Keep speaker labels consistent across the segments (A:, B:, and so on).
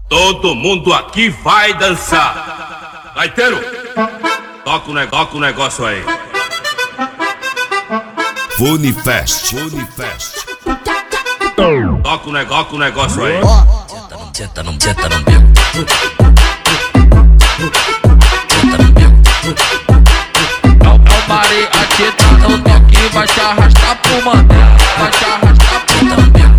A: Todo mundo aqui vai dançar. Gaiteiro, toca o negócio aí.
B: Funifest.
A: Toca o negócio aí.
C: Senta no bico. É o mariachi, tá no toque, vai te arrastar pro mandela. Vai te arrastar pro mandela.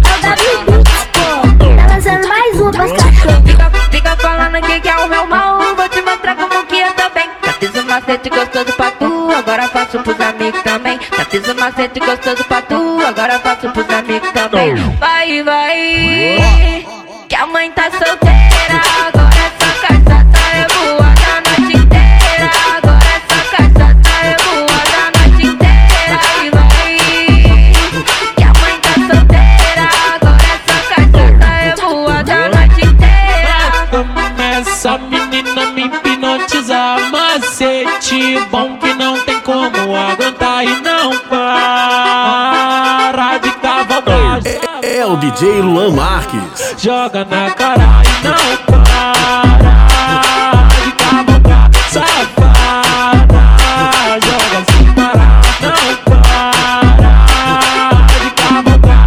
D: Tá lançando mais um pras cachorros.
E: Fica falando que é o meu mal, vou te mostrar como que eu tô bem. Já fiz um macete gostoso pra tu, agora faço pros amigos também. Já fiz um macete gostoso pra tu, agora faço pros amigos também. Vai, que a mãe tá solteira, agora essa cachaça é boa da noite inteira. Agora essa cachaça é boa da noite inteira. Vai, que a mãe tá solteira, agora essa cachaça é boa da noite inteira.
F: Essa menina me hipnotizar, macete bom que não tem como aguentar e não para de cavalgar.
B: É o DJ Luan Marques.
F: Joga na cara e não para de cavalgar, safada. Joga sem parar, não para de cavalgar,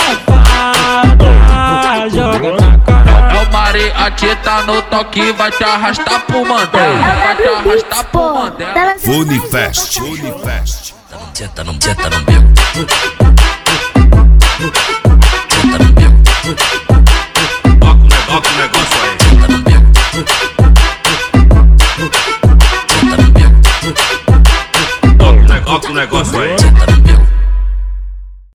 F: safada. Joga na cara.
C: É o mariachi, tá no toque, vai te arrastar pro mandela. Vai te arrastar pro mandela.
B: Funifest.
C: Senta no bico.